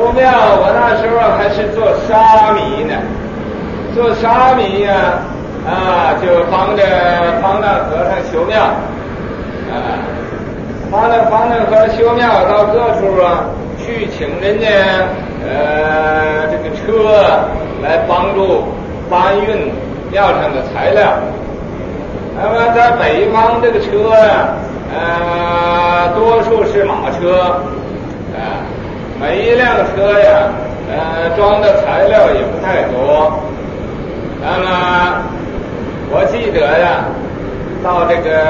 修庙，我那时候还是做沙弥呢，做沙弥呀，就帮着方丈和尚修庙，帮着方丈和尚修庙，到各处去请人家这个车来帮助搬运庙上的材料。那么在北方这个车多数是马车，每一辆车呀，装的材料也不太多。那么我记得呀，到这个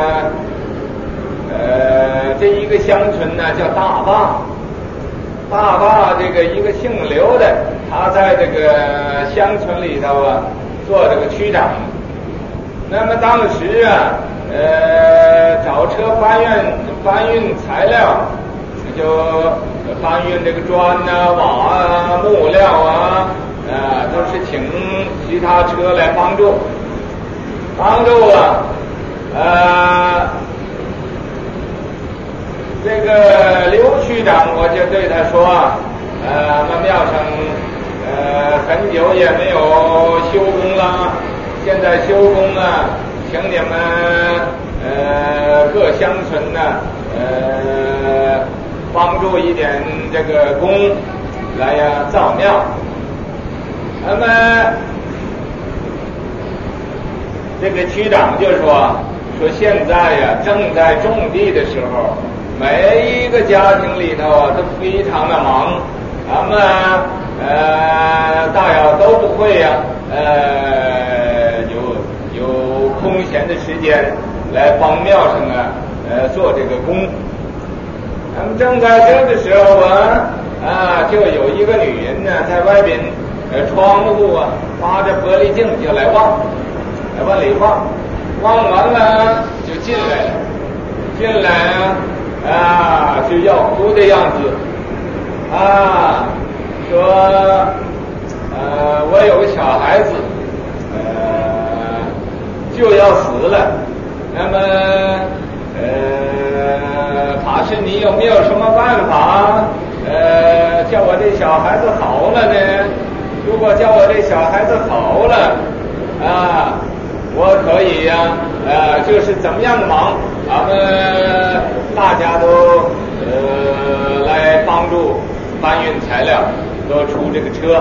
这一个乡村呢叫大坝，这个一个姓刘的，他在这个乡村里头做这个区长。那么当时找车搬运材料，就搬运这个砖瓦木料都是请其他车来帮助这个刘区长，我就对他说我们庙上很久也没有修工了，现在修工请你们各乡村帮助一点这个工来造庙。那么这个区长就说现在正在种地的时候，每一个家庭里头都非常的忙，他们大家都不会有空闲的时间来帮庙上做这个工。那么正在这个时候就有一个女人在外边窗户发着玻璃镜就来往里望完了就进来就要哭的样子说我有个小孩子就要死了，那么法师你有没有什么办法叫我这小孩子好了呢？如果叫我这小孩子好了我可以就是怎么样的忙，咱们大家都来帮助搬运材料，都出这个车。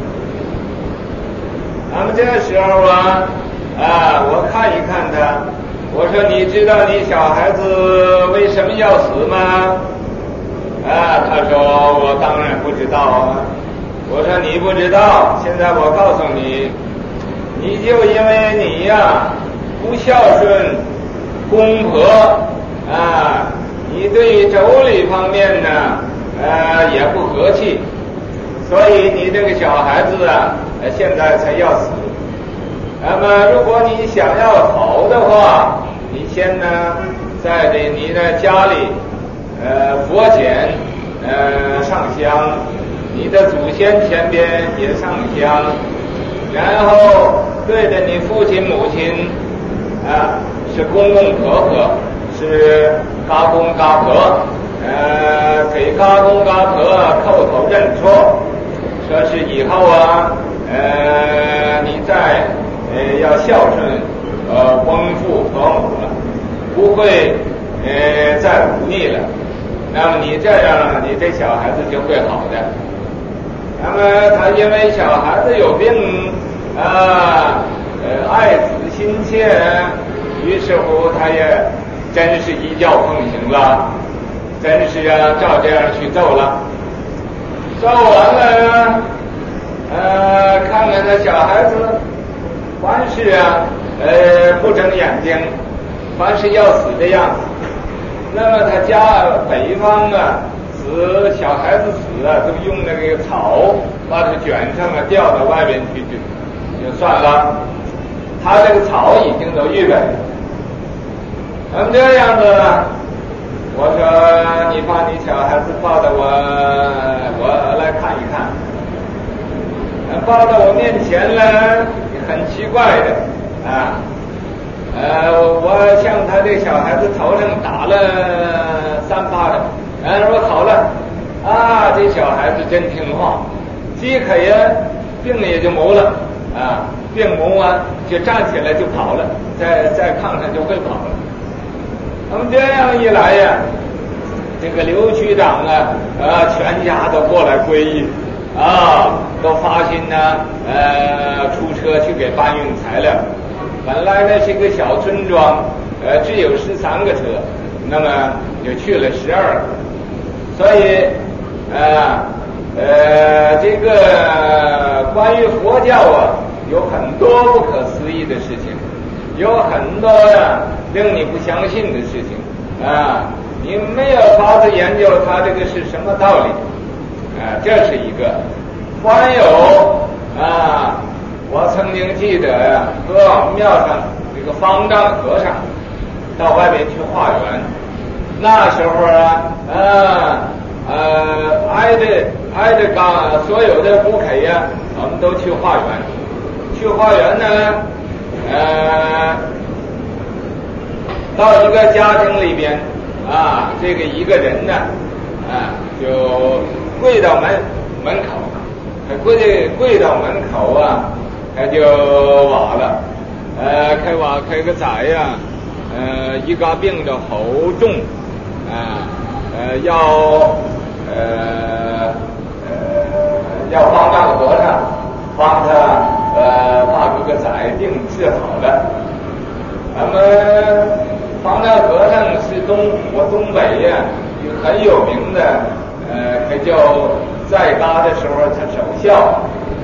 那么这个时候我看一看他，我说你知道你小孩子为什么要死吗？他说我当然不知道我说你不知道，现在我告诉你，你就因为你不孝顺公婆你对妯娌方面也不和气，所以你这个小孩子现在才要死。那么如果你想要好的话，你先在你的家里佛前上香，你的祖先前边也上香，然后对着你父亲母亲是公公婆婆，是嘎公嘎婆给嘎公嘎婆叩头认错，说是以后你再要孝顺翁父婆母了，不会再忤逆了，那么你这样你这小孩子就会好的。那么他因为小孩子有病爱子心切，于是乎他也真是一觉奉行了，真是照这样去奏了。奏完了看看他小孩子凡是不睁眼睛，凡是要死的样子。那么他家北方死小孩子死都用那个草把它卷上掉到外边去就算了，他这个草已经都预备了。那么这样子我说你把你小孩子抱到我来看一看。抱到我面前了，很奇怪的我向他这小孩子头上打了3巴掌，说好了啊，这小孩子真听话，饥渴呀，病也就没了啊，病没完就站起来就跑了，在炕上就会跑了。那么这样一来呀，这个刘区长全家都过来皈依啊，都发心呢，出车去给搬运材料。本来呢是一个小村庄，只有13个车，那么就去了12个，所以这个关于佛教啊，有很多不可思议的事情，有很多令你不相信的事情啊，你没有法子研究它这个是什么道理啊，这是一个。还有我曾经记得和我们庙上这个方丈和尚到外面去化缘，那时候挨着所有的不肯呀，我们都去化缘。去化缘呢，到一个家庭里边这个一个人呢就跪到门口，跪到门口他就瓦了，开个仔呀，一个病的好重要方丈和尚帮他把这个仔病治好了。那么方丈和尚是我东北很有名的，他就在家的时候他守孝，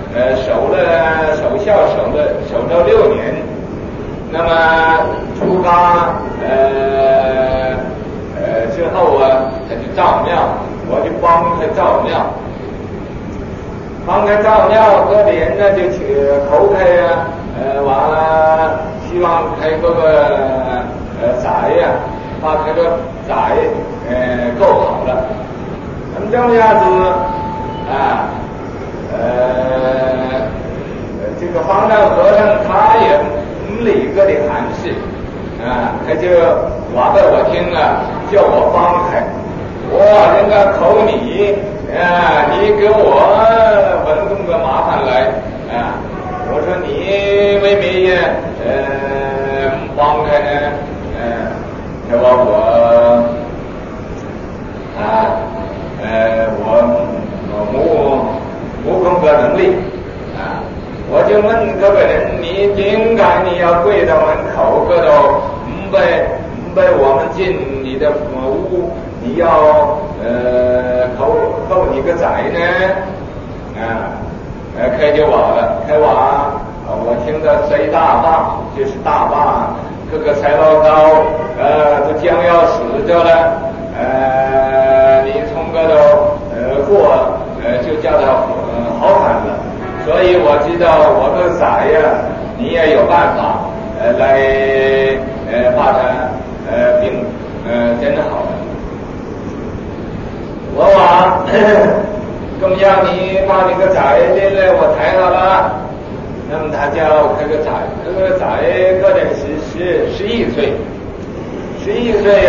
守到6年，那么出家之后他就造庙，我就帮他造庙，各地人呢就去口开完了希望开个仔把这个仔够好了。那么这么样子这个方丈和尚他也理个的函释他就话给我听叫我帮开，我这个口你你给我问动个麻烦来我说你为没帮开呢他说我没工作能力我就问这个人，你应该你要跪到门口个都不被我们进你的屋，你要扣你个仔呢开就瓦了，开瓦我听到谁大坝就是大坝，各个柴老高都将要死着了你从个都过就叫他好返了。所以我知道我的仔你也有办法来把他病真好了。我话更要你把你个仔我抬好了，那么他叫这个仔个人是11岁，11岁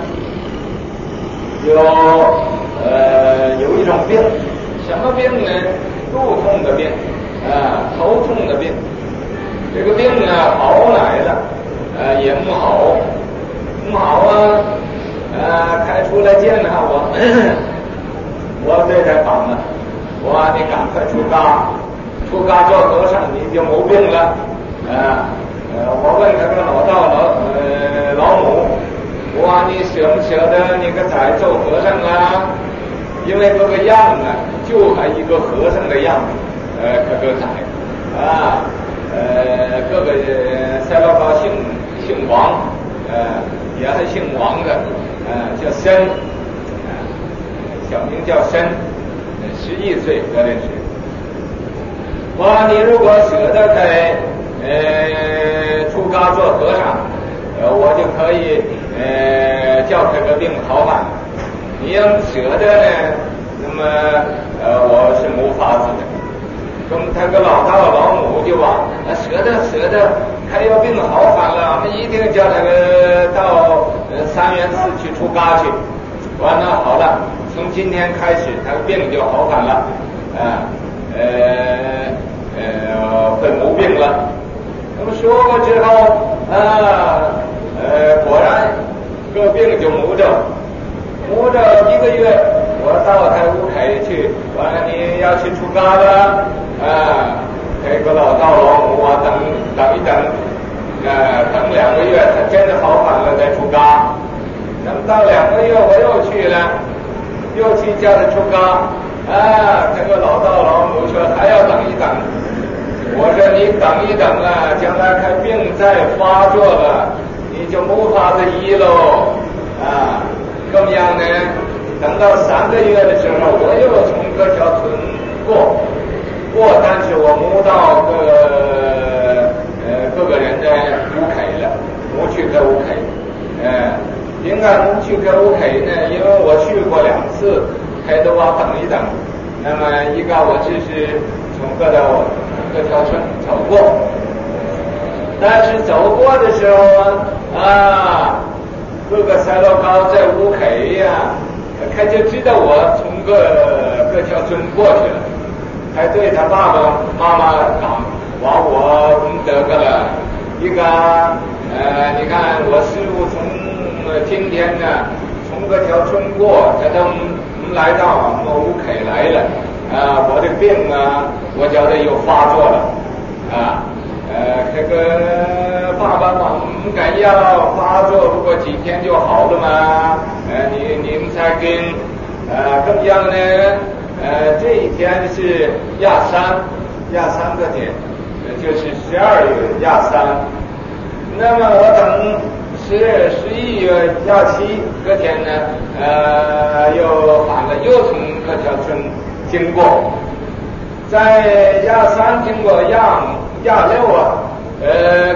有一种病，什么病呢？肚痛的病头痛的病。这个病好来了也不好开出来见我对他讲了，我说你赶快出家做和尚你就没病了我问他个老母，我说你舍不舍得你个仔做和尚因为这个样就还一个和尚的样子这个仔各个塞老高姓王也还姓王的叫申小名叫申11岁个人是。我说你如果舍得开出家做和尚我就可以叫这个病好返。你要舍得呢，那么我是没法子的。跟他个老大老母就说舍得开药病好返了，我们一定叫他到3元寺去出家去。完了好了， 从今天开始他的病就好返了，会无病了。那么说过之后果然这个病就没着1个月，我到他屋企去，完了你要去出家了这个老道老母等一等等2个月，他真的好返了再出家。那么到2个月我又去了，又去叫他出家这个老道老母说还要等一等。我说你等一等将来看病再发作了，你就没法子医喽怎么样呢？等到3个月的时候，我又从各条村过，但是我没到各个人的屋企了，没去他屋企。应该没去他屋企呢，因为我去过2次，他都要等一等。那么一个我只是从各条村走过，但是走过的时候各个赛罗高在屋企他就知道我从各条村过去了，还对他爸爸妈妈讲，我得个了一个你看我师父从今天呢从各条村过，他都来到我屋企来了我的病我觉得又发作了这个爸爸妈妈敢要发作，不过几天就好了嘛你们才跟怎么样呢这一天是亚三个天，就是12月亚三。那么我等11月亚7个天呢又返了，又从各条村经过，在亚3经过亚6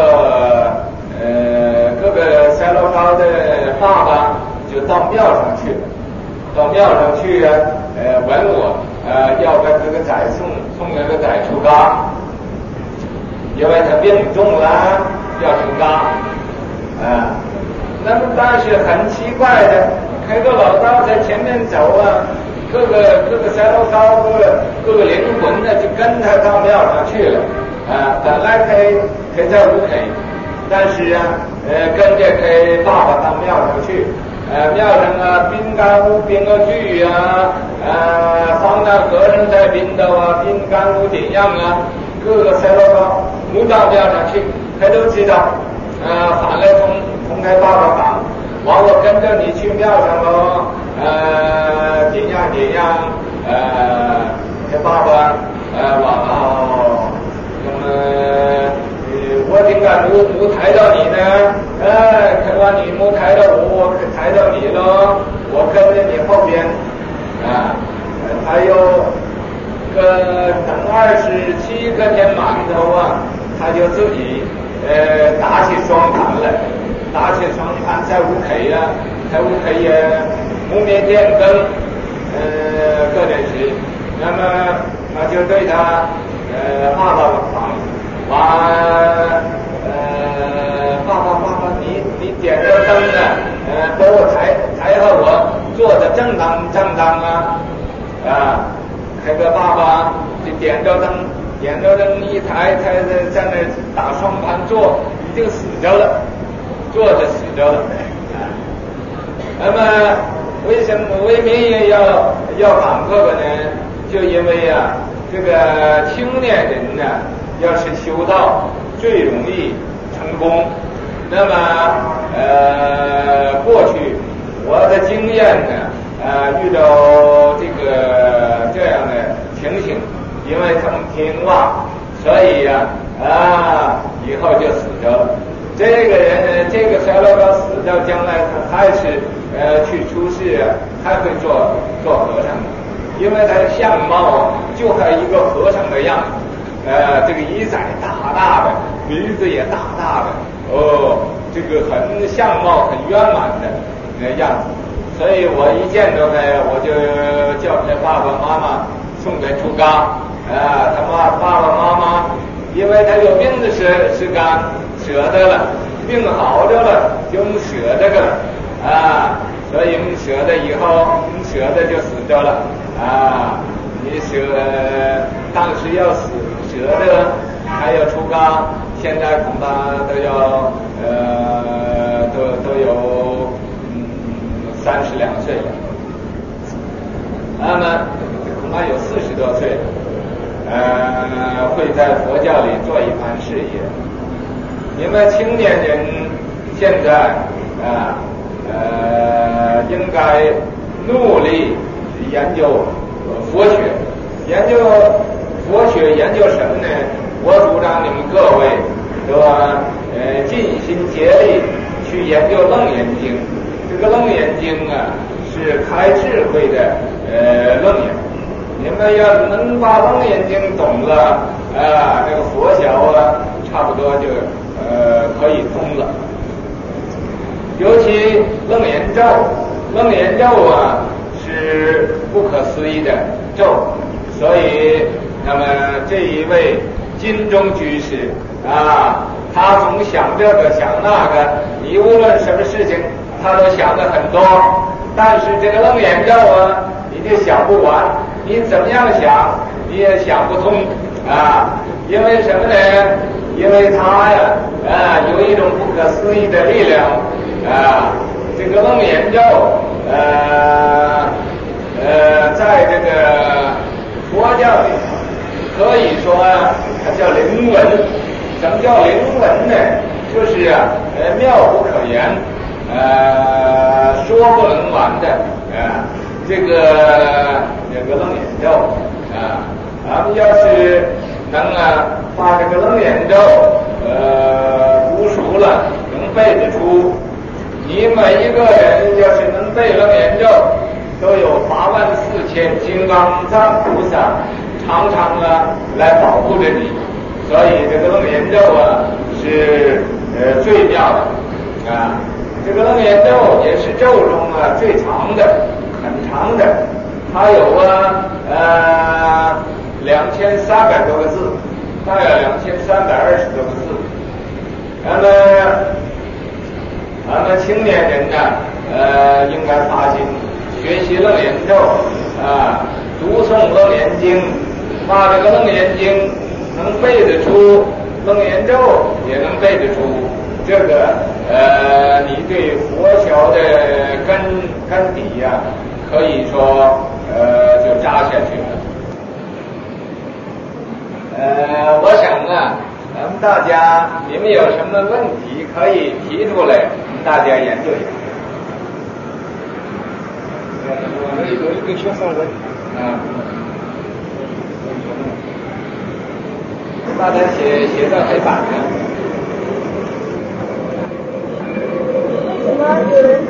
各个赛罗高的爸爸就到庙上去问我要不这个仔送那个仔出家，因为他病重了要出家那么但是很奇怪的，开个老道在前面走各个赛罗高各个灵魂就跟他到庙上去了本来可以在屋企，但是跟着他爸爸到庙上去庙上宾干屋宾个剧放那和尚在宾头宾干屋怎样各个赛罗高没到庙上去，他都知道反来从他爸爸讲，我跟着你去庙上喽怎样他爸爸那么我怎敢没抬到你呢看完你没抬到我可抬到你了，我跟着你后边还有等27个天满头他就自己打起双盘来，在屋企在屋企木灭电灯各点时，那么就对他爸爸讲爸你点着灯给我抬和我坐的正当那个爸爸就点着灯一抬在那打双盘坐，已经死着了，坐着死着了那么为什么为民要讲这个呢？就因为这个青年人要是修道最容易成功。那么过去我的经验遇到这样的情形，因为他们听话，所以以后就死掉了。这个人这个赛罗高死掉，将来他还是去出世还会做和尚的，因为他的相貌就还一个和尚的样子这个耳仔大的，鼻子也大的这个很相貌很圆满的样子，所以我一见到他我就叫他爸爸妈妈送他出家他爸爸妈妈因为他有病的时间舍得了，病好着了就舍这个了所以舍得以后舍的就死着了啊！你当时要舍的还要出家，现在恐怕都要都有30-2岁了，那么恐怕有40多岁了，会在佛教里做一番事业。因为青年人现在应该努力研究佛学，研究佛学，研究什么呢？我主张你们各位都尽心竭力去研究《楞严经》。这个《楞严经》是开智慧的楞严。你们要能把《楞严经》懂了这个佛学差不多就可以通了。尤其楞严咒，楞严咒是不可思议的咒，所以那么这一位金钟居士他总想这个想那个，你无论什么事情他都想得很多，但是这个楞严咒你就想不完，你怎么样想你也想不通因为什么呢？因为他有一种不可思议的力量这个楞严咒在这个佛教里可以说它叫灵文。什么叫灵文呢？就是妙不可言，说不能完的这个楞严咒咱们要是能把这个楞严咒读熟了，能背得出，你每一个人要是能背楞严咒，都有84000金刚藏菩萨常常来保护着你。所以这个楞严咒是最妙的这个楞严咒也是咒中最长的，很长的，它有2300多个字，大概2320多个字。那么咱们青年人应该发心学习楞严咒读诵楞严经，把这个楞严经能背得出，楞严咒也能背得出，这个你对佛学的根底可以说就扎下去了。我想咱们大家你们有什么问题可以提出来，我们大家研究一下。 我有一个学生问把它写到黑板上。 为什么有人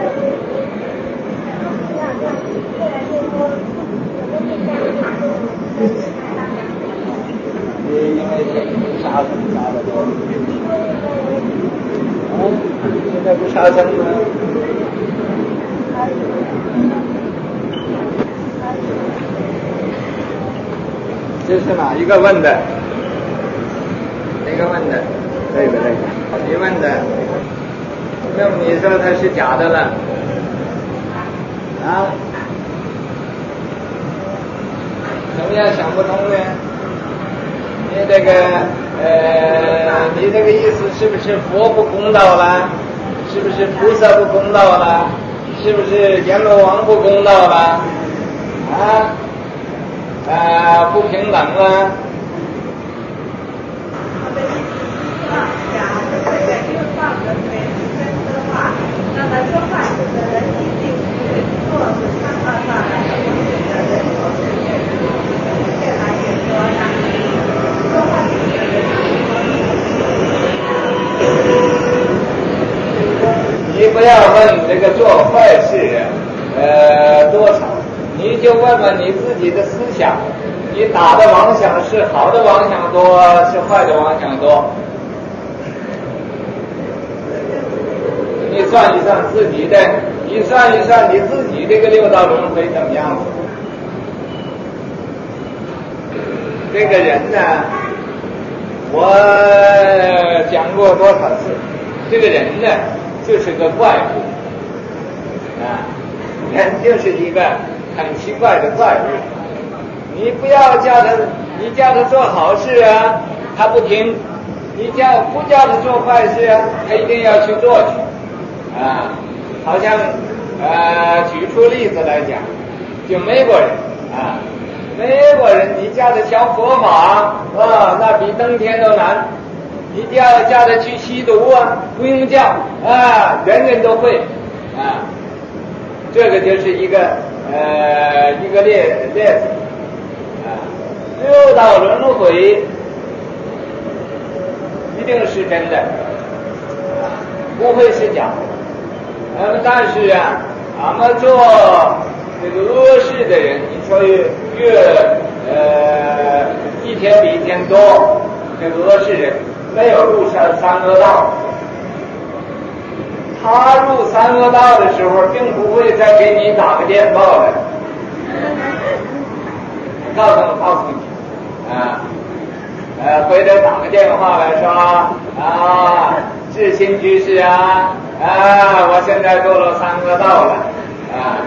因为杀生杀的多，现在不杀生吗？ 这是哪一个问的？哪个问的？ 这个。 你问的？那么你说它是假的了？怎么样想不通呢？你这个你这个意思是不是佛不公道了？是不是菩萨不公道了？是不是阎罗王不公道了？不平等了？ 假如这个用放着没真的话，那么说话这个人一定是做是看到他来的人口是越来越多的，说话这个人你不要问这个做坏事多少，你就问问你自己的思想，你打的妄想是好的妄想多，是坏的妄想多？你算一算自己的，你算一算你自己这个六道轮回怎么样子？这个人我讲过多少次，这个人就是个怪物人就是一个很奇怪的怪物。你不要叫他，你叫他做好事啊，他不听；你不叫他做坏事啊，他一定要去做去。啊，好像举出例子来讲，就美国人啊，美国人你叫他学佛法啊，那比登天都难。你叫他去吸毒啊，不用叫啊，人人都会啊。这个就是一个例子啊。六道轮回一定是真的，不会是假的。但是啊，俺们做这个恶事的人，你说越一天比一天多，这个恶事人没有入三恶道。他入三恶道的时候，并不会再给你打个电报的，告诉你啊，回来打个电话来说啊，至亲居士啊，我现在堕落三恶道了啊。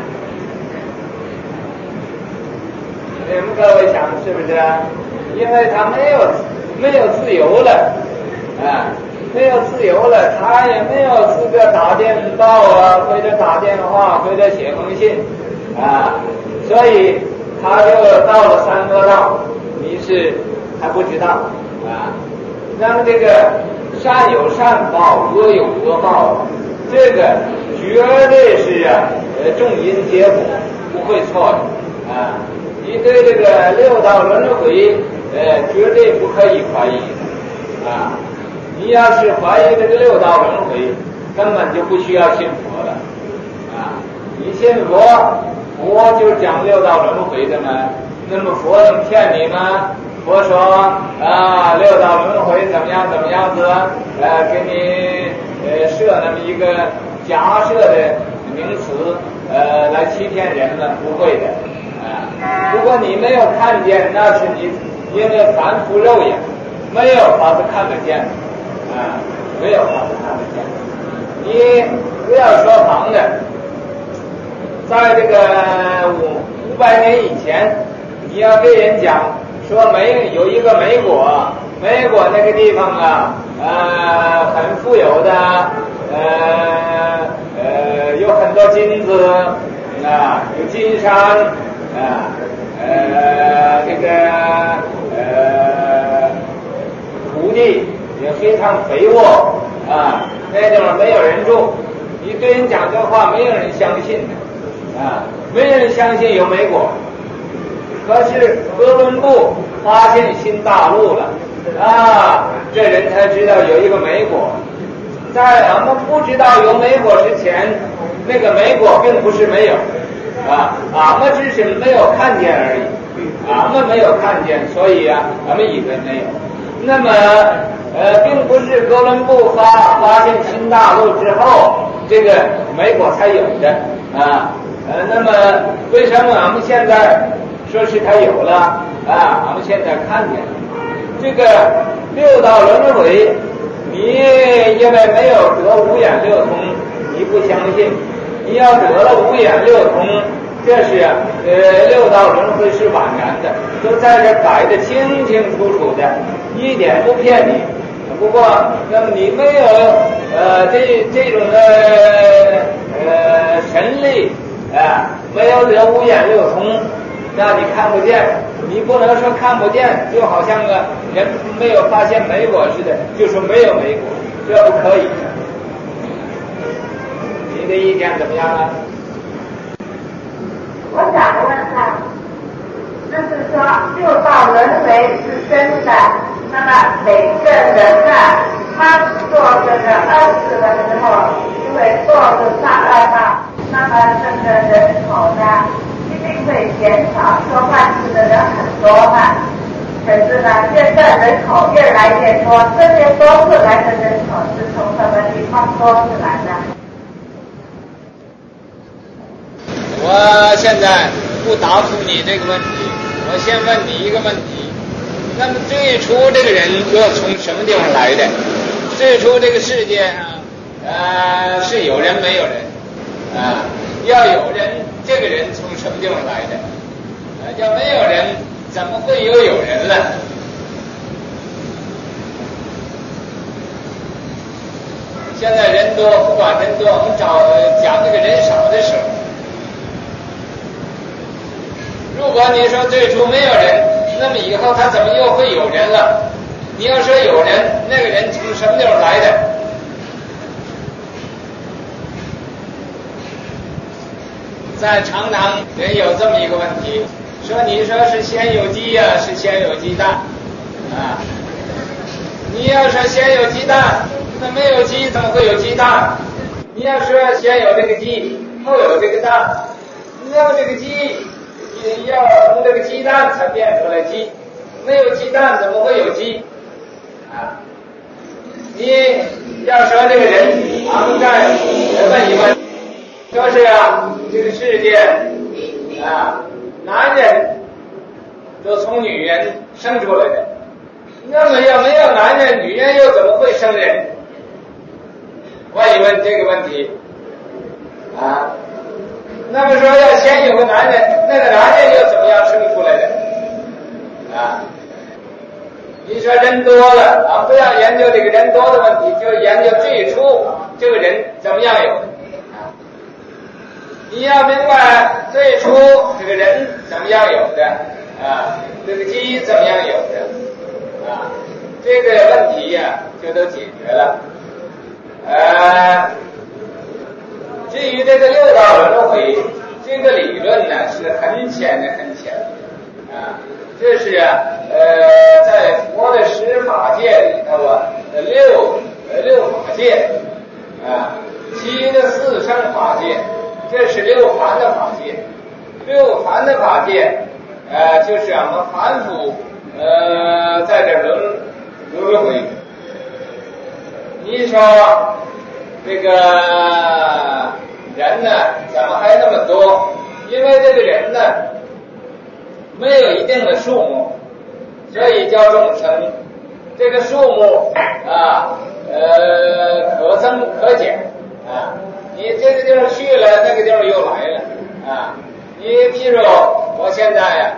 你们各位想是不是？因为他没有自由了啊。没有自由了，他也没有资格打电报啊，或者打电话，或者写封信啊，所以他就到了三恶道，你是还不知道啊。让这个善有善报，恶有恶报，这个绝对是种因结果，不会错的啊。你对这个六道轮回，绝对不可以怀疑的啊。你要是怀疑这个六道轮回，根本就不需要信佛了啊！你信佛，佛就讲六道轮回的嘛。那么佛能骗你吗？佛说啊，六道轮回怎么样子，给你设那么一个假设的名词，来欺骗人们，不会的啊。如果你没有看见，那是你因为凡夫肉眼没有法子看得见。没有法子看得见。你不要说旁的，在这个500年以前，你要跟人讲说有一个美国那个地方啊，很富有的，有很多金子啊，有金山啊，这个土地也非常肥沃啊，那地方没有人住，你对人讲这话，没有人相信的啊，没人相信有美国。可是哥伦布发现新大陆了啊，这人才知道有一个美国。在俺们不知道有美国之前，那个美国并不是没有啊，俺们只是没有看见而已，俺们没有看见，所以啊，俺们以为没有。那么并不是哥伦布发现新大陆之后，这个美国才有的啊。那么为什么俺们现在说是他有了啊？俺们现在看见这个六道轮回，你因为没有得五眼六通，你不相信。你要得了五眼六通，这是六道轮回是枉然的，都在这摆得清清楚楚的，一点不骗你。不过，那么你没有这种的神力啊，没有得五眼六通，让你看不见。你不能说看不见，就好像人没有发现美国似的，就说没有美国，这不可以的。你的意见怎么样啊？ 我想问他，就是说六道轮回是真的，那么每个人啊，他做这个恶事的时候，因为做着上恶道，那么这个人口呢，一定会减少，做坏事的人很多嘛。可是呢，现在人口越来越多，这些多出来的人口是从什么地方多出来的？ 我现在不答复你这个问题，我先问你一个问题。那么最初这个人又从什么地方来的？最初这个世界上是有人没有人啊？ 要有人，这个人从什么地方来的？要没有人，怎么会有人呢？现在人多，不管人多，我们讲这个人少的时候，如果你说最初没有人，那么以后他怎么又会有人了？你要说有人，那个人从什么地方来的？在常常人有这么一个问题，说你说是先有鸡呀，是先有鸡蛋啊？你要说先有鸡蛋，那没有鸡怎么会有鸡蛋？你要说先有这个鸡，后有这个蛋，那么这个鸡也要从这个鸡蛋才变出来鸡，没有鸡蛋怎么会有鸡啊？你要说这个人昂再问一问，说是啊，这个世界啊，男人都从女人生出来的，那么要没有男人，女人又怎么会生人？问一问这个问题啊。那么说要先有个男人，那个男人又怎么样生出来的啊？你说人多了啊，不要研究这个人多的问题，就研究最初这个人怎么样有的啊。你要明白最初这个人怎么样有的啊，这个鸡怎么样有的啊，这个问题呀，就都解决了。至于这个六道轮回这个理论呢，是很浅的啊，这是在佛的十法界里头啊，六法界啊，其余的四生法界，这是六凡的法界。六凡的法界就是我们凡夫在这轮回。你说这个人呢，怎么还那么多？因为这个人呢，没有一定的数目，所以叫众生。这个数目啊，可增可减啊。你这个地方去了，那个地方又来了啊。你譬如我现在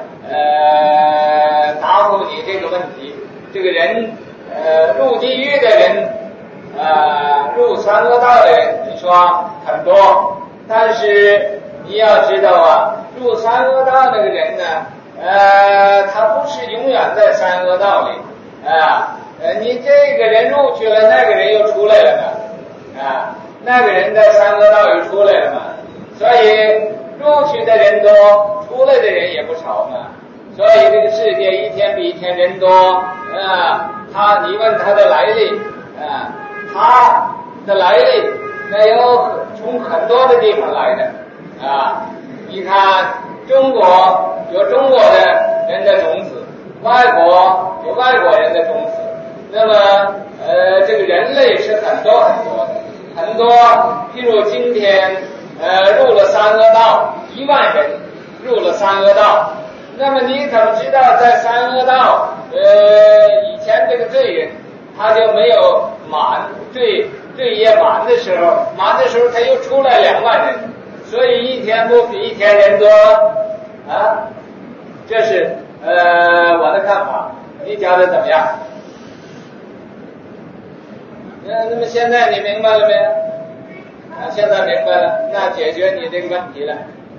答复你这个问题，这个人入地狱的人入三恶道的人，你说很多，但是你要知道啊，入三恶道那个人呢，他不是永远在三恶道里啊，你这个人入去了，那个人又出来了呢啊，那个人在三恶道又出来了嘛，所以入去的人多，出来的人也不少嘛，所以这个世界一天比一天人多啊。你问他的来历啊，他的来历那有从很多的地方来的啊。你看中国有中国的人的种子，外国有外国人的种子，那么这个人类是很多譬如今天入了三恶道1万人入了三恶道，那么你怎么知道在三恶道以前这个罪人他就没有满罪业满的时候他又出来2万人，所以一天不比一天人多啊。这是我的看法，你觉得怎么样？那么现在你明白了没有？现在明白了，那解决你这个问题了。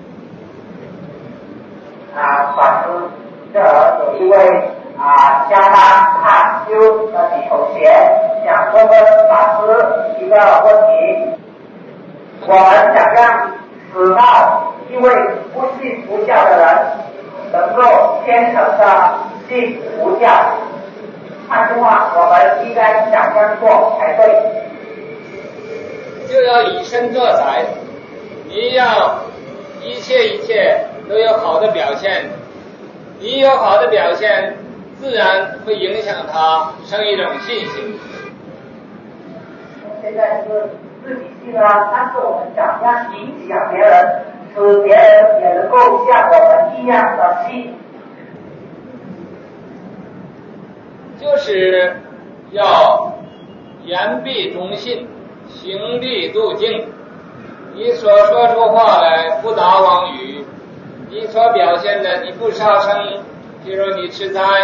法师，这有一位加拿大修的女同学想问法师一个问题：我们想让死到一位不信佛教的人能够虔诚的信佛教，换句话，我们应该怎样做才对？ 就要以身作则，你要一切都有好的表现，你有好的表现，自然会影响他生一种信心。 现在是自己信啊，但是我们怎样影响别人，使别人也能够像我们一样的信？ 就是要言必忠信，行必度敬你所说出话来不打妄语，你所表现的你不杀生，譬如你吃斋，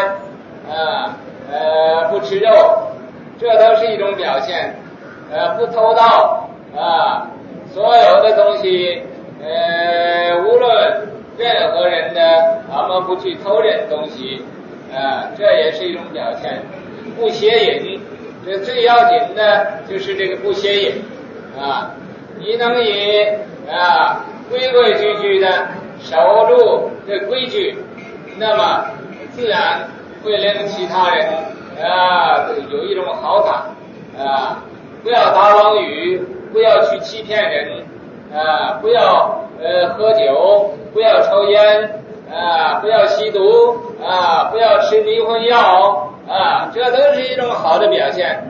不吃肉，这都是一种表现。不偷盗所有的东西，无论任何人的，他们不去偷人东西，这也是一种表现。不邪淫，这最要紧的就是这个不邪淫你能以规规矩矩的守住这规矩，那么自然会令其他人有一种好感不要打妄语，不要去欺骗人不要喝酒，不要抽烟不要吸毒不要吃迷魂药这都是一种好的表现。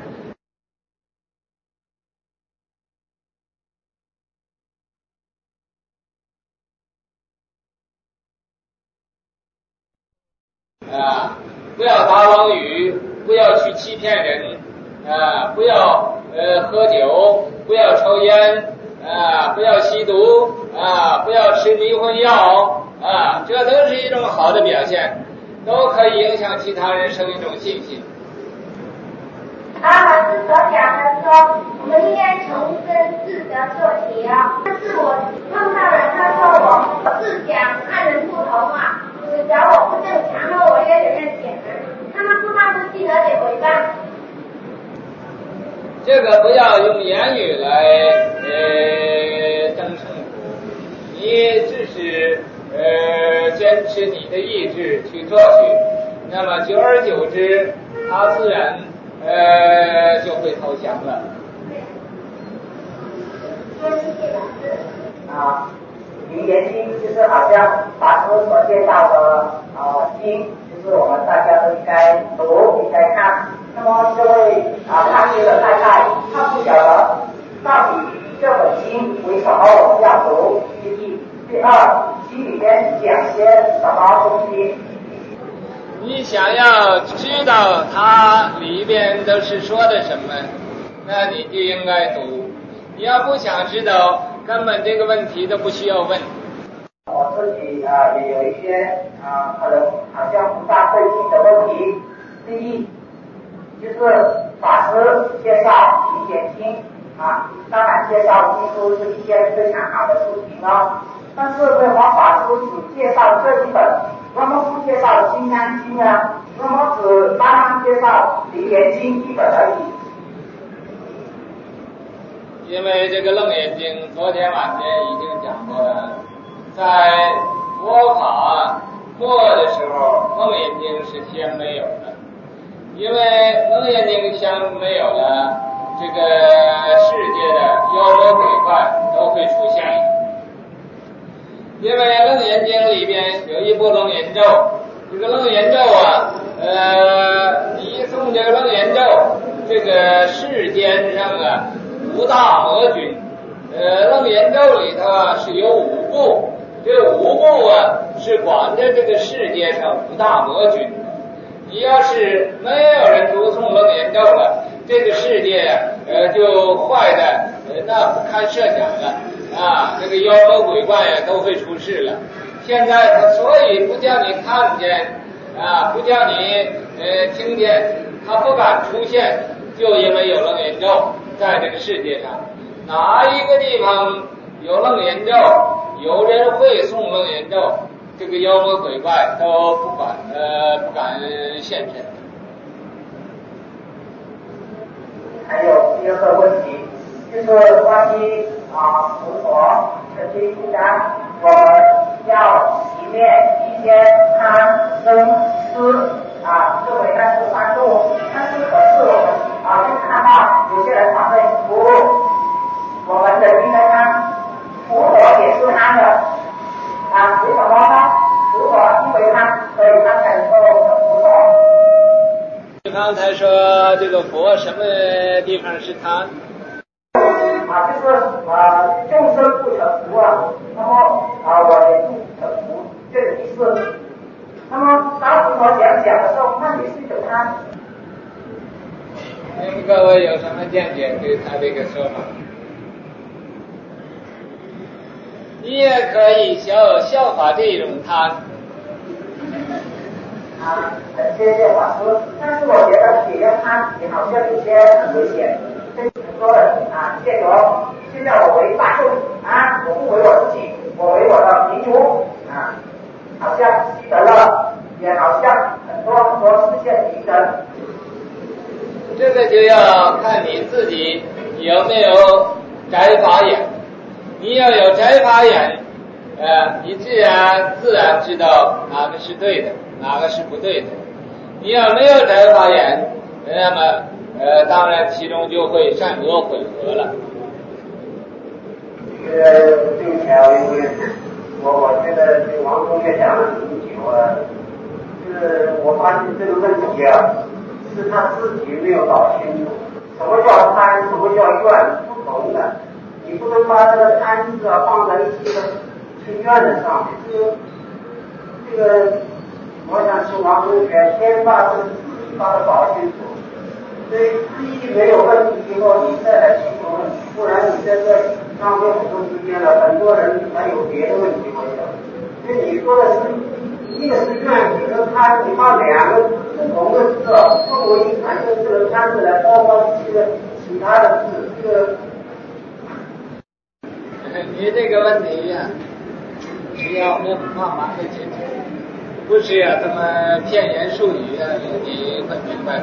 不要打妄语，不要去欺骗人不要喝酒，不要抽烟不要吸毒不要吃迷魂药这都是一种好的表现，都可以影响其他人生一种信心。 阿老师所讲的说，我们应该从身自责做起但是我碰到了他说我是讲看人不同假如我不正常了，我要怎么讲他们不发出去而且诽谤。 这个不要用言语来争胜负，你只是坚持你的意志去做去，那么久而久之，他自然就会投降了。 灵言经就是好像法师所介绍的经，就是我们大家都应该读，应该看。那么这位看经的太太，她不晓得到底这本经为什么我们要读，第一，第二，经里面讲些什么东西。 你想要知道它里边都是说的什么，那你就应该读。你要不想知道，根本这个问题都不需要问。 我自己也有一些可能好像不大对劲的问题。第一，就是法师介绍《灵言经》当然介绍经书是一件非常好的事情但是为什么法师只介绍这一本，为什么不介绍《金刚经》呢？为什么只单单介绍《灵言经》一本而已？ 因为这个《楞严经》昨天晚间已经讲过了，在佛法末的时候，《楞严经》是先没有的，因为《楞严经》先没有了，这个世界的妖魔鬼怪都会出现。因为《楞严经》里边有一部楞严咒，这个楞严咒你一诵这个楞严咒，这个世间上五大魔君，楞严咒里头是有5部，这5部是管着这个世界上5大魔君。你要是没有人读诵楞严咒了，这个世界就坏的那不堪设想了这个妖魔鬼怪都会出事了。现在他所以不叫你看见不叫你听见，他不敢出现，就因为有楞严咒。在这个世界上，哪一个地方有楞严咒，有人会诵楞严咒，这个妖魔鬼怪都不敢现身。 还有第二个问题，就是关于佛陀曾经讲，我们要一天贪嗔痴这为那是3度，但是可是我们就看到有些人反对不，我们的应该看佛陀也是贪的为什么呢？佛陀因为贪，所以他才能够佛陀。 刚才说这个佛什么地方是贪就是众生不成佛那么我也不成佛，这个意思。那么当佛陀讲的时候，那你是有贪。 你们各位有什么见解对他这个说法？ 你也可以效法这种贪。 谢谢法师。但是我觉得企业贪也好像有些很危险。很多人借着现在我为大众我不为我自己，我为我的民族好像积德了，也好像很多事件提升。 这个就要看你自己有没有摘法眼。你要有摘法眼，你自然知道哪个是对的，哪个是不对的。你要没有摘法眼，那么当然其中就会善恶混合了。 对不起啊，我觉得对王同学讲了很久了，就是我发现这个问题是他自己没有搞清楚，什么叫贪，什么叫怨，不同的。你不能把这个贪字放在一起的去怨的上面。这个，我想请王同学先把这个字义把它搞清楚。所以字义没有问题以后，你再来提出问题，不然你在这浪费很多时间了。很多人还有别的问题，我想。所以你说的是一个是怨，一个贪，你把两个不同的字作为一谈，用这个贪字来包括这个其他的字，这个。 你这个问题是要我们慢慢的解决，不是这么片言术语你会明白的。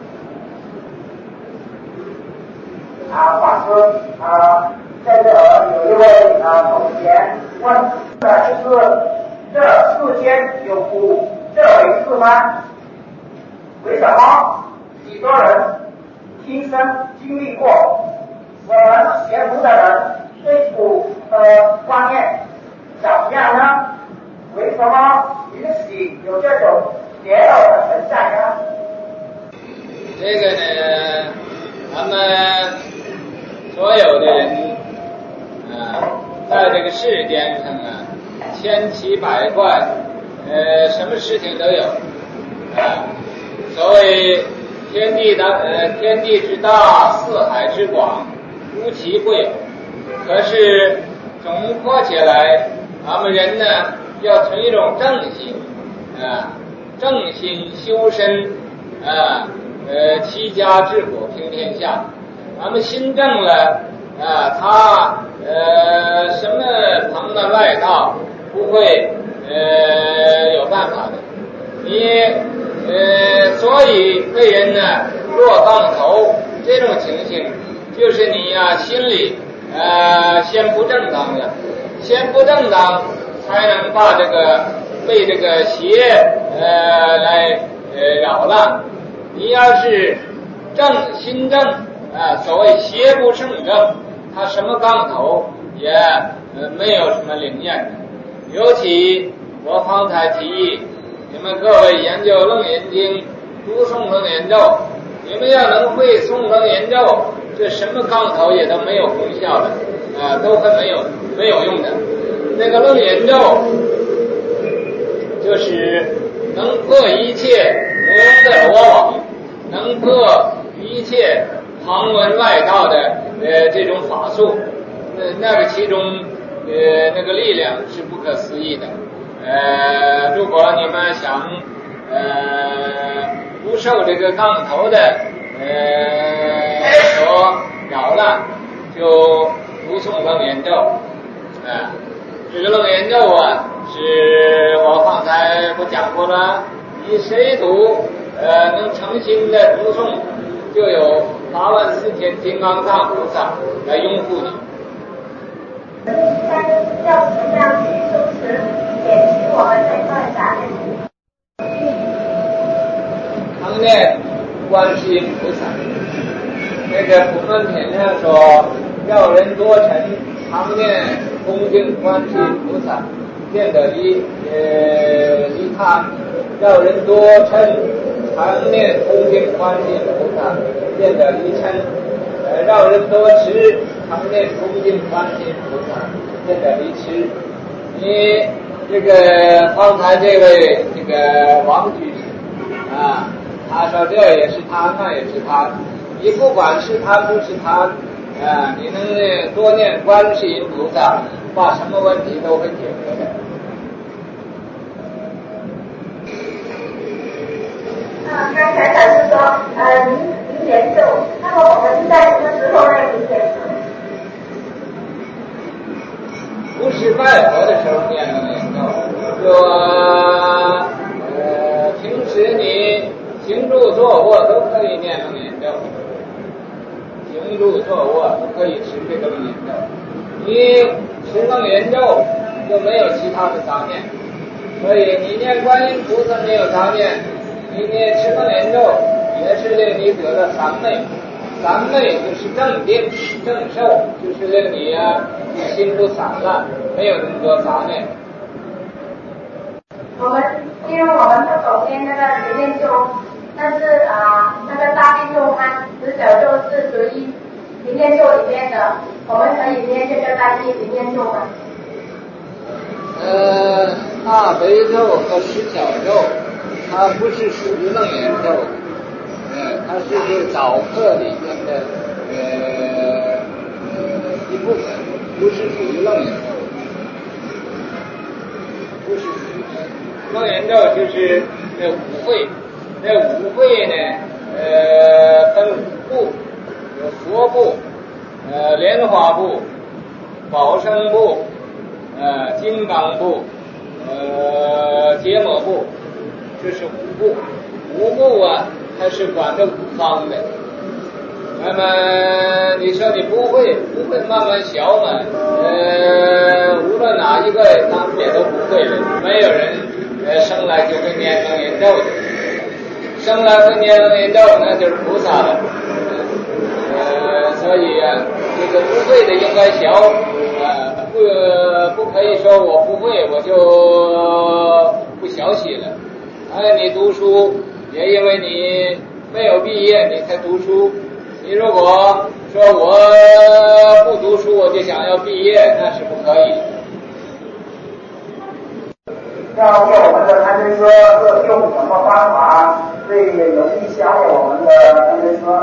法师在这有一位同学问的就是这世间有苦这回事吗？为什么许多人亲身经历过？我们学佛的人对苦的观念怎么样呢？为什么允许有这种邪恶的存在呢？ 这个呢，咱们所有的人在这个世间上千奇百怪，什么事情都有所谓天地之大，四海之广，无奇不有。可是总括起来，咱们人呢要存一种正心正心修身齐家治国平天下。咱们心正了他什么旁门外道不会有办法的。你所以被人呢落杠头，这种情形就是你心里先不正当了，先不正当才能把被这个邪来扰乱。你要是心正所谓邪不胜正，他什么杠头也没有什么灵验的。尤其我方才提议你们各位研究楞严经，读诵楞严咒，你们要能会诵楞严咒，这什么杠头也都没有功效的都会没有用的。那个楞严咒就是能破一切魔的罗网，能破一切旁门外道的这种法术，那个其中那个力量是不可思议的。如果你们想不受这个杠头的所扰乱，就读诵楞严咒这个楞严咒是我刚才不讲过了，你谁读能诚心的读诵，就有84000金刚藏菩萨来拥护你。 要怎么样去修持减去我们内在的常念观世音菩萨，那个普门品上说，要人多诚常念恭敬观世音菩萨，见得离他；要人多嗔常念恭敬观世音菩萨，见得离嗔；让人多持常念恭敬观世音菩萨，见得离痴。你这个方才这位这个王居士他说这也是他，那也是他，你不管是他不是他你能多念观世音菩萨， 把什么问题都会解决的。 刚才老师说，您研究，那么我们是在什么时候来理解？ 不是拜佛的时候念能研究，平时你行住坐卧都可以念能研究，行住坐卧都可以持这个能研究。你持能研究就没有其他的杂念，所以你念观音菩萨没有杂念，你念持能研究也是令你得到三昧。三昧就是正定正受，就是令你心不散乱，没有那么多杂念。 因为我们不首先那个里面咒，但是那个大悲咒和十九咒是属于里面咒里面的，我们可以念这个大悲里面咒吗？ 大悲咒和十小咒，它不是属于楞严咒的。它是这个早课里面的一部分，不是属于楞严咒，不是属于楞严咒，就是那五会，那五会呢，分五部，有佛部，莲花部，宝生部，金刚部，结魔部，这是五部，五部它是管着五方的。那么你说你不会慢慢学嘛？无论哪一个他们也都不会的，没有人生来就会念楞严咒的，生来会念楞严咒那就是菩萨了。所以这个不会的应该学，不可以说我不会我就不学习了。你读书也因为你没有毕业你才读书，你如果说我不读书我就想要毕业，那是不可以。 要为我们的参学说是用什么方法最容易消灭我们的参学说？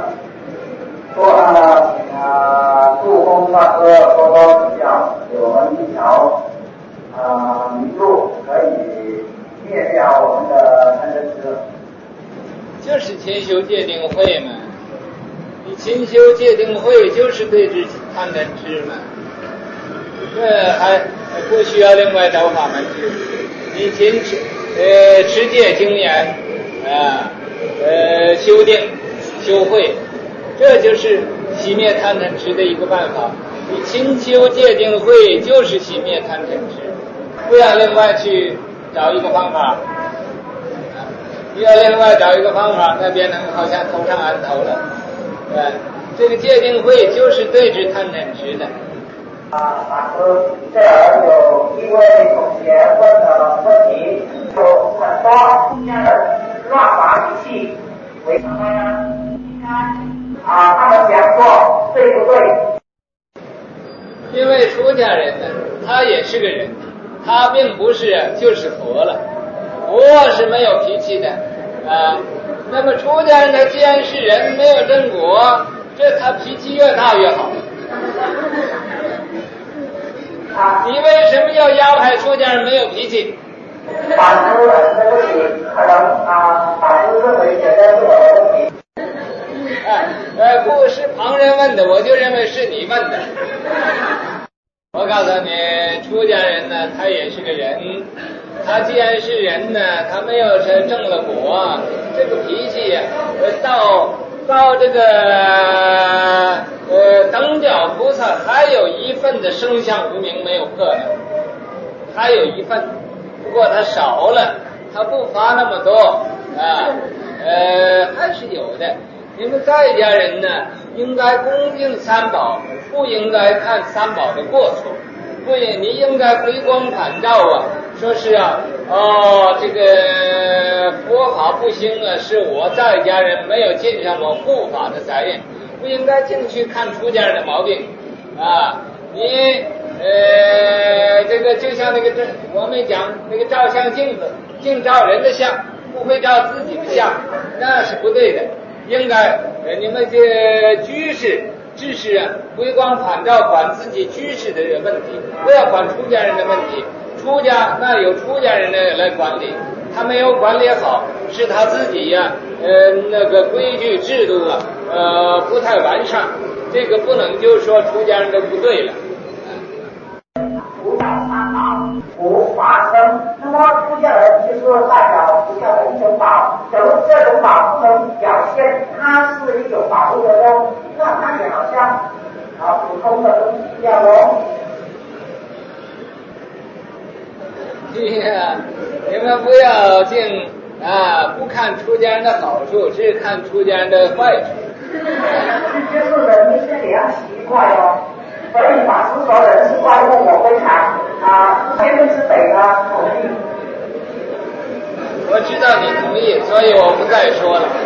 助攻大哥多多指教，给我们一条明路，可以灭掉我们的贪嗔痴。 就是勤修戒定慧嘛，你勤修戒定慧就是对治贪嗔痴嘛，这还不需要另外找法门去。你勤持戒精严修定修慧，这就是熄灭贪嗔痴的一个办法。你勤修戒定慧就是熄灭贪嗔痴，不要另外去找一个方法。要另外找一个方法，那边能好像头上安头了。这个戒定慧就是对治贪嗔痴的。 老师，这儿有一位同学问的问题，有很多出家人乱发脾气，为什么呢？应该他们讲说对不对？ 因为出家人呢，他也是个人，他并不是就是佛了。佛是没有脾气的那么出家人他既然是人，没有正果，这他脾气越大越好。你为什么要压迫出家人没有脾气？ 法师，对不起，可能法师认为觉得是我的问题。 不是旁人问的，我就认为是你问的。我告诉你，出家人呢，他也是个人，他既然是人呢，他没有证了果，这个脾气到这个等觉菩萨还有一份的生相无明没有破呢，还有一份，不过他少了，他不发那么多还是有的。你们在家人呢，应该恭敬三宝，不应该看三宝的过错，你应该回光返照说是这个佛法不兴是我在家人没有尽上我护法的责任，不应该净去看出家人的毛病你这个就像那个我们讲那个照相镜子，净照人的相，不会照自己的相，那是不对的。应该你们这居士只是不光管自己居士的问题，不要管出家人的问题。出家那有出家人来管理，他没有管理好，是他自己那个规矩制度不太完善，这个不能就说出家人都不对了。 无法参考，无法生。那么出家人就是代表出家的一种宝，假如这种宝不能表现它是一种保护的东西，那它也好像普通的东西一样哦。 你们不要净不看出家人的好处，只看出家人的坏处。 就是人的是良习怪哦。所以法师说人是怪物，我非常100%的同意。 我知道你同意，所以我不再说了。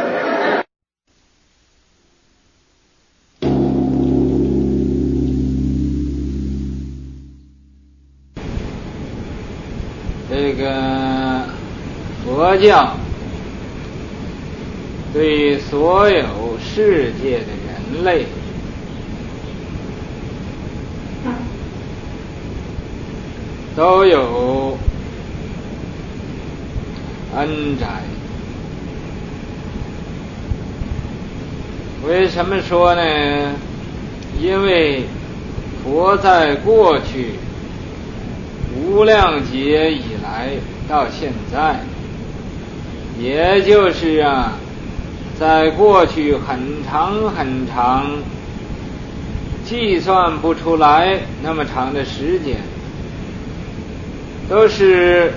这个佛教对所有世界的人类都有恩宅。为什么说呢？因为佛在过去无量劫以来到现在，也就是在过去很长计算不出来那么长的时间，都是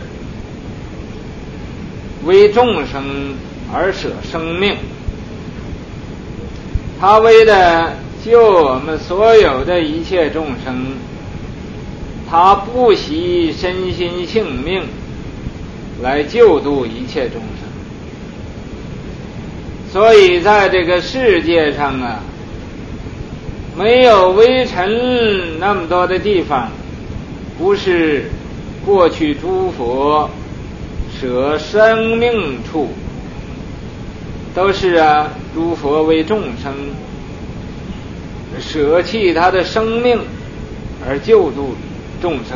为众生而舍生命。他为了救我们所有的一切众生，他不惜身心性命来救度一切众生。所以在这个世界上没有微尘那么多的地方不是过去诸佛舍生命处，都是诸佛为众生舍弃他的生命而救度众生。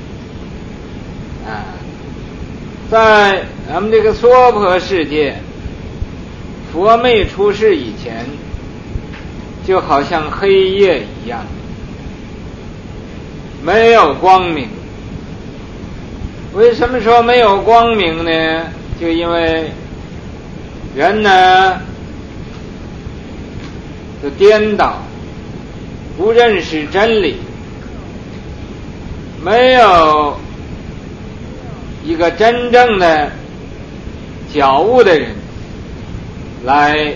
在咱们这个娑婆世界，佛没出世以前，就好像黑夜一样，没有光明。为什么说没有光明呢？就因为人就颠倒，不认识真理，没有一个真正的觉悟的人来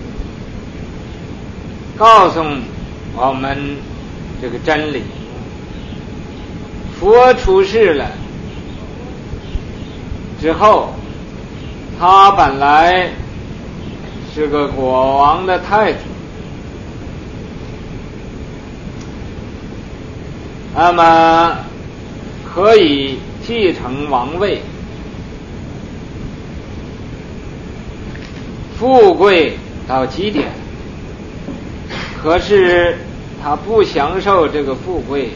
告诉我们这个真理。佛出世了之后，他本来是个国王的太子，那么可以继承王位，富贵到极点，可是他不享受这个富贵，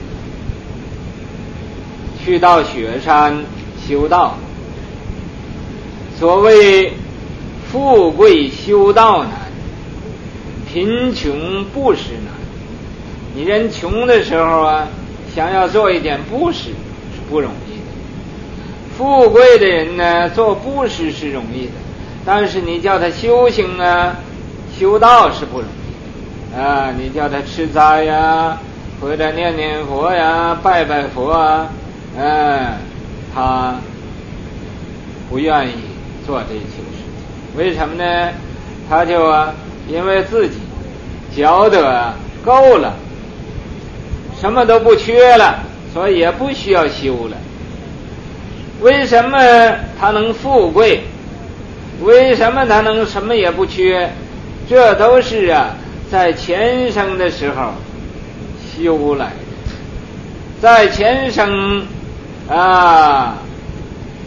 去到雪山修道。所谓富贵修道难，贫穷布施难。你人穷的时候想要做一点布施是不容易的。富贵的人呢，做布施是容易的，但是你叫他修行修道是不容易的。你叫他吃斋呀，或者念念佛呀，拜拜佛他不愿意做这些事情。为什么呢？他就因为自己觉得够了，什么都不缺了，所以也不需要修了。为什么他能富贵？为什么他能什么也不缺？这都是在前生的时候修来的。在前生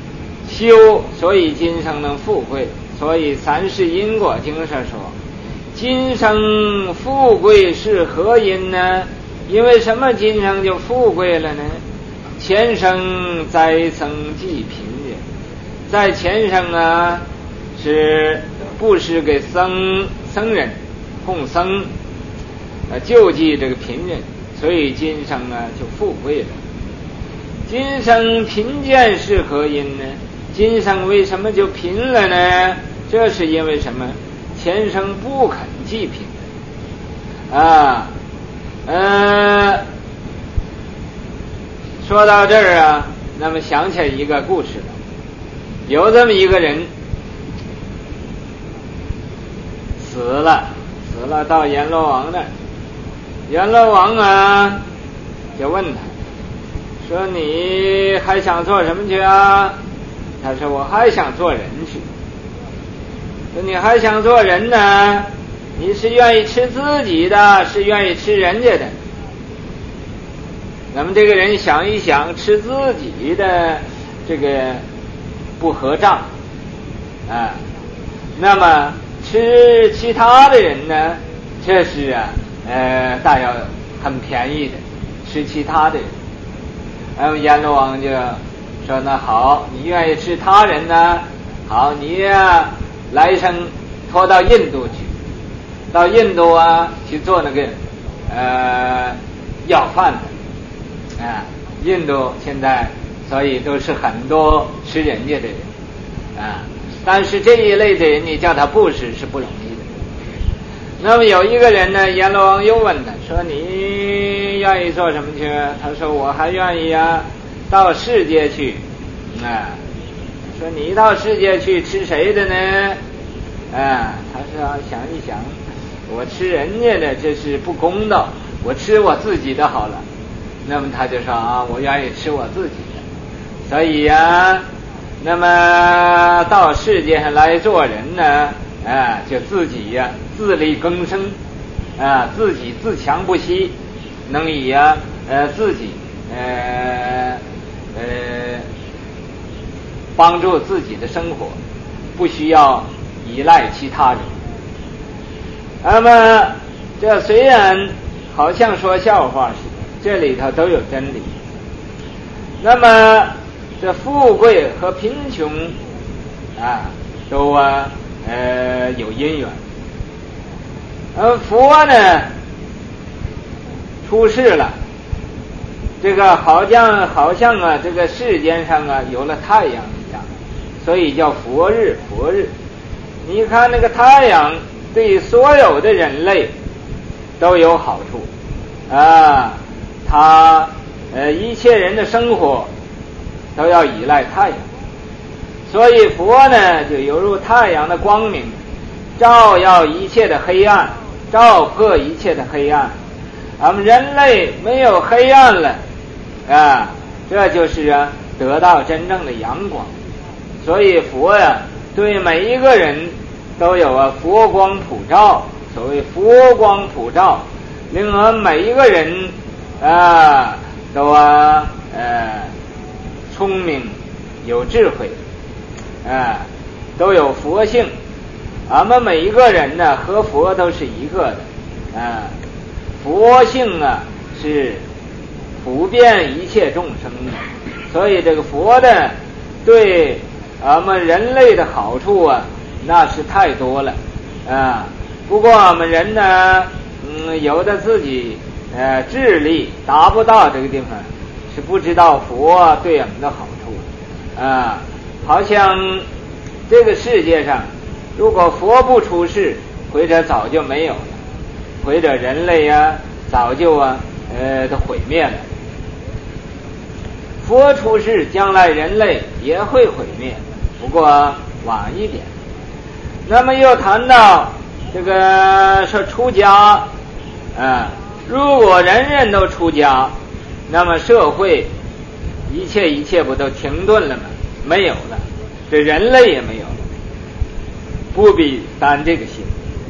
修，所以今生能富贵。所以三世因果经上说， 今生富贵是何因呢？因为什么今生就富贵了呢？前生灾僧济贫人，在前生啊是布施给僧人供僧救济这个贫人，所以今生啊就富贵了。今生贫贱是何因呢？今生为什么就贫了呢？这是因为什么？前生不肯济贫说到这儿啊，那么想起来一个故事了。有这么一个人死了到阎罗王那儿，阎罗王啊就问他说，你还想做什么去啊？他说，我还想做人去。说，你还想做人呢？你是愿意吃自己的，是愿意吃人家的？那么这个人想一想，吃自己的这个不合账那么吃其他的人呢，这是大要很便宜的，吃其他的人。阎罗王就说，那好，你愿意吃他人呢？好，你来生拖到印度去，到印度去做那个要饭的印度现在所以都是很多吃人家的人但是这一类的人你叫他布施是不容易的。那么有一个人呢，阎罗王又问他说，你愿意做什么去？他说，我还愿意到世界去说，你到世界去吃谁的呢？他说，想一想，我吃人家的这是不公道，我吃我自己的好了。那么他就说我愿意吃我自己的。所以那么到世界上来做人呢就自己自力更生自己自强不息，能以自己帮助自己的生活，不需要依赖其他人。那么这虽然好像说笑话似的，这里头都有真理。那么这富贵和贫穷都有因缘。佛呢出世了，这个好像这个世间上有了太阳一样，所以叫佛日。你看那个太阳对所有的人类都有好处它一切人的生活都要依赖太阳，所以佛呢就犹如太阳的光明，照耀一切的黑暗，照破一切的黑暗。我们人类没有黑暗了这就是得到真正的阳光。所以佛对每一个人都有佛光普照，所谓佛光普照，令我们每一个人都聪明有智慧都有佛性。我们每一个人呢和佛都是一个的佛性是普遍一切众生的，所以这个佛的对我们人类的好处那是太多了不过我们人呢有的自己智力达不到这个地方，是不知道佛对我们的好处好像这个世界上如果佛不出世，或者早就没有了，或者人类早就都毁灭了。佛出世，将来人类也会毁灭，不过晚一点。那么又谈到这个说出家如果人人都出家，那么社会一切不都停顿了吗？没有了，这人类也没有了，不必担这个心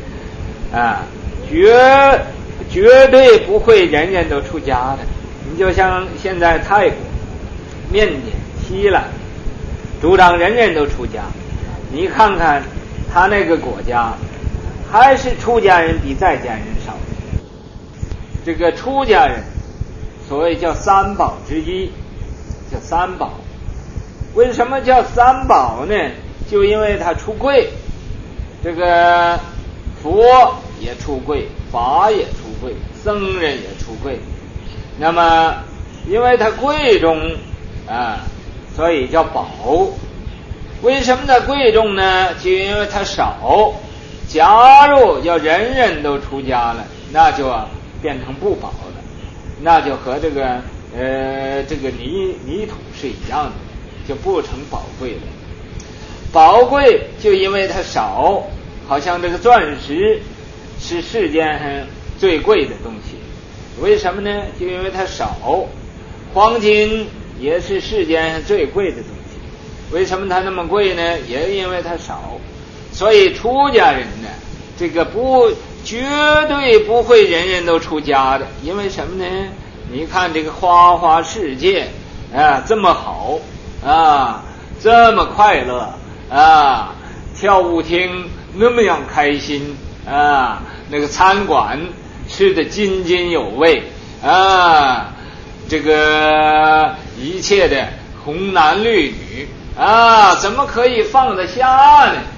绝对不会人人都出家的。你就像现在泰国、缅甸、希腊主张人人都出家，你看看他那个国家还是出家人比在家人少。这个出家人所谓叫三宝之一，叫三宝。为什么叫三宝呢？就因为他出柜，这个佛也出柜，法也出柜，僧人也出柜。那么因为他贵重所以叫宝。为什么他贵重呢？就因为他少。假如要人人都出家了，那就变成不宝了，那就和这个泥土是一样的，就不成宝贵了。宝贵就因为它少，好像这个钻石是世间上最贵的东西，为什么呢？就因为它少。黄金也是世间上最贵的东西，为什么它那么贵呢？也因为它少。所以出家人呢，这个绝对不会人人都出家的，因为什么呢？你看这个花世界这么好这么快乐跳舞厅那么样开心那个餐馆吃得津津有味这个一切的红男绿女怎么可以放得下呢？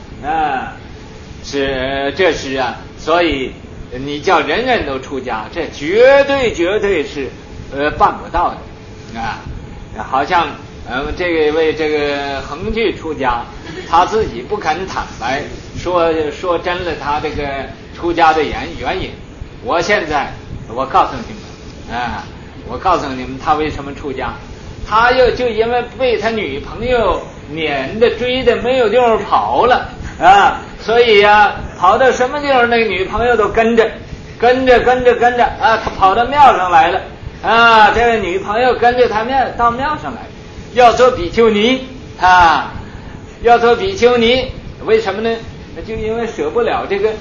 这是所以你叫人人都出家，这绝对是办不到的好像这位这个恒具出家，他自己不肯坦白说真了他这个出家的原因。我现在我告诉你们他为什么出家。他就因为被他女朋友撵的追的没有地方跑了所以跑到什么地方那个女朋友都跟着他跑到庙上来了这个女朋友跟着他到庙上来要做比丘尼要做比丘尼。为什么呢？就因为舍不了这个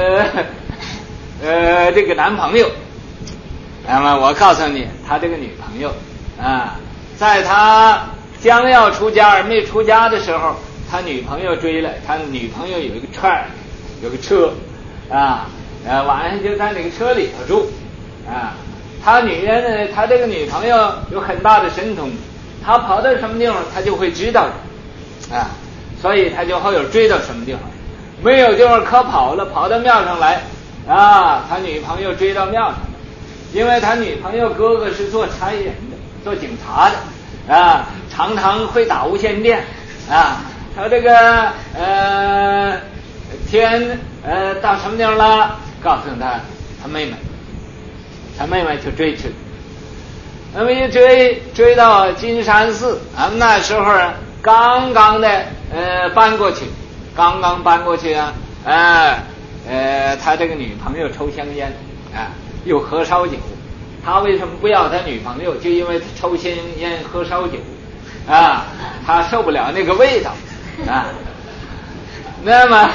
这个男朋友。那么我告诉你，他这个女朋友在他将要出家而没出家的时候，他女朋友追了，他女朋友有一个车晚上就在那个车里头住他这个女朋友有很大的神通，他跑到什么地方他就会知道所以他就会有追到什么地方，没有地方可跑了，跑到庙上来他女朋友追到庙上了，因为他女朋友哥哥是做差人的，做警察的常常会打无线电他这个天到什么地方了，告诉他妹妹就追去，那么一追到金山寺那时候刚刚的搬过去他这个女朋友抽香烟又喝烧酒。他为什么不要他女朋友？就因为他抽香烟喝烧酒他受不了那个味道那么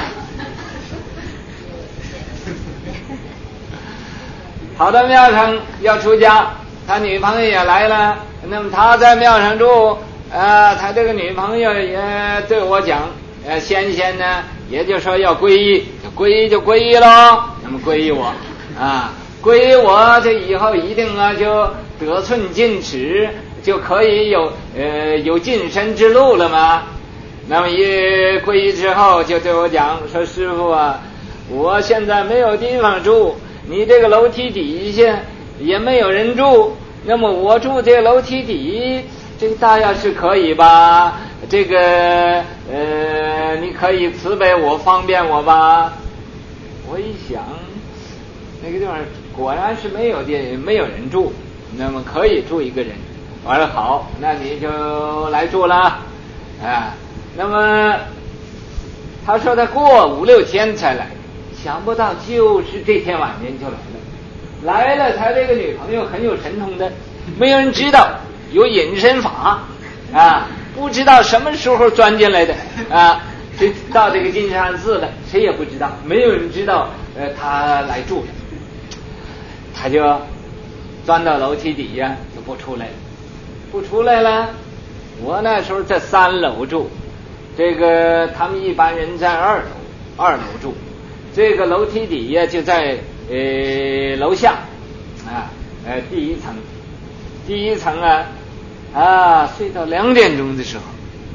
跑到庙上要出家，他女朋友也来了，那么他在庙上住他这个女朋友也对我讲先呢也就说要皈依，就皈依咯，那么皈依我皈依我，这以后一定就得寸进尺，就可以有晋升之路了嘛。那么一皈依之后就对我讲说，师父我现在没有地方住，你这个楼梯底下也没有人住，那么我住这个楼梯底，这个大概是可以吧，这个你可以慈悲我，方便我吧。我一想那个地方果然是没有人住，那么可以住一个人。我说好，那你就来住了那么他说他过5-6天才来，想不到就是这天晚间就来了。他这个女朋友很有神通的，没有人知道，有隐身法不知道什么时候钻进来的就到这个金山寺了，谁也不知道，没有人知道他来住了。他就钻到楼梯底下就不出来了。我那时候在3楼住，这个他们一般人在2楼住， 这个楼梯底呀就在楼下第一层睡到2点钟的时候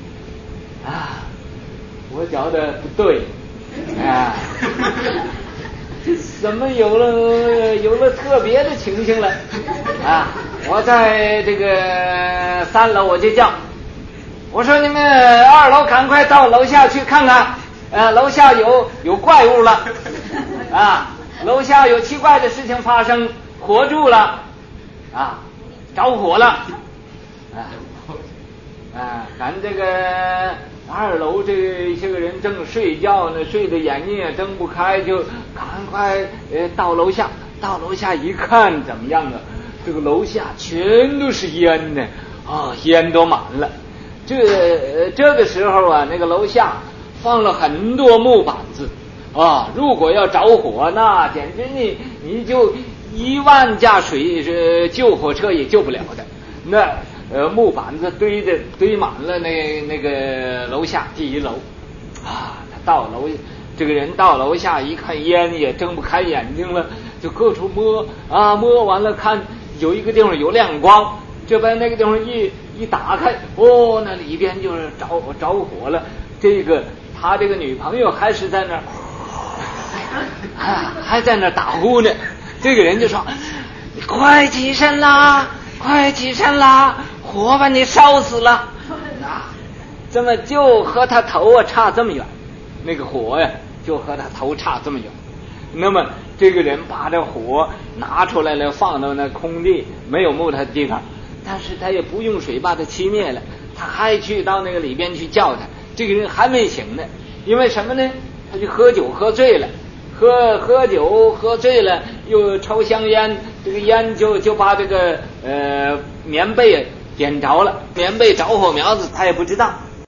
我觉得不对怎么有了特别的情形了我在这个3楼我就叫，我说你们2楼赶快到楼下去看看楼下有怪物了楼下有奇怪的事情发生，火住了着火了咱这个2楼这些个人正睡觉呢，睡得眼睛也睁不开，就赶快到楼下一看怎么样这个楼下全都是烟呢烟都满了。这个时候那个楼下放了很多木板子如果要着火，那简直你就1万架救火车也救不了的。那木板子堆满了那个楼下第1楼这个人到楼下一看烟也睁不开眼睛了，就各处摸完了，看有一个地方有亮光，这边那个地方一打开那里边就是着火了。他这个女朋友还是在那还在那打呼呢。这个人就说：“快起身啦，快起身啦，火把你烧死了这么就和他头差这么远，那个火呀就和他头差这么远。那么这个人把这火拿出来了，放到那空地没有木头的地方，但是他也不用水把它熄灭了，他还去到那个里边去叫他。这个人还没醒呢，因为什么呢？他就喝酒喝醉了，喝酒喝醉了，又抽香烟，这个烟就把这个棉被点着了，棉被着火苗子他也不知道。